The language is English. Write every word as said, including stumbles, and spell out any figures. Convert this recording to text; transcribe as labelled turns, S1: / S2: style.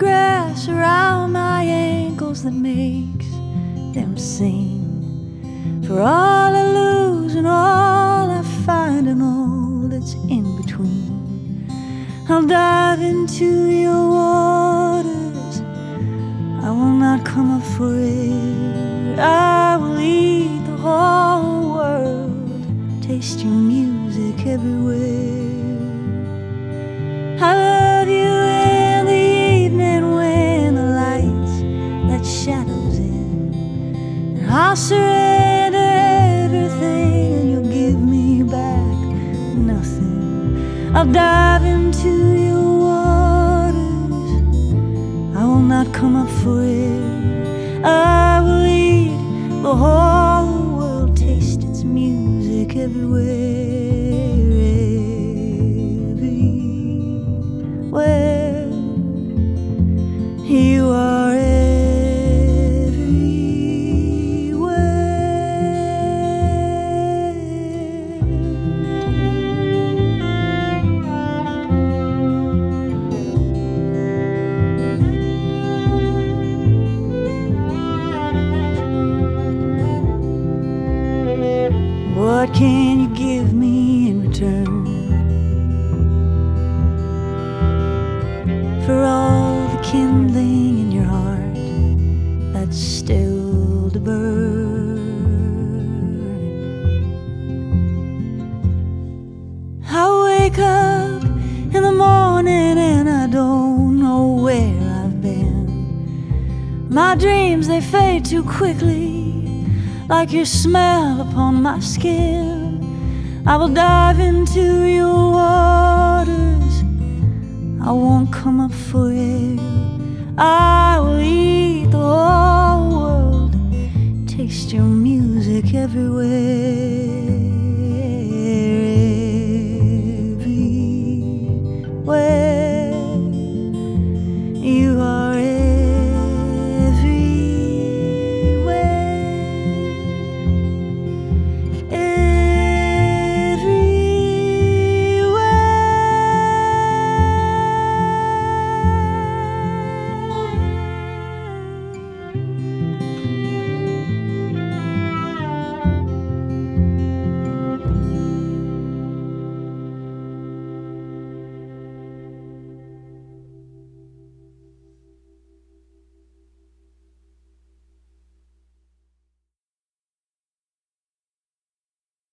S1: grass around my ankles that makes them sing. For all I lose and all I find and all that's in between, I'll dive into your waters, I will not come up for air. I will eat the whole world, taste your music everywhere. I love you in the evening when the lights let shadows in, and I'll surrender everything and you'll give me back nothing. I'll dive into your waters, I will not come up for air. I will eat the whole world, taste its music everywhere. Where you are everywhere. What can you give me in return for all the kindling in your heart that's still to burn? I wake up in the morning and I don't know where I've been. My dreams, they fade too quickly, like your smell upon my skin. I will dive into your waters, I won't come up for air. I will eat the whole world, taste your music everywhere.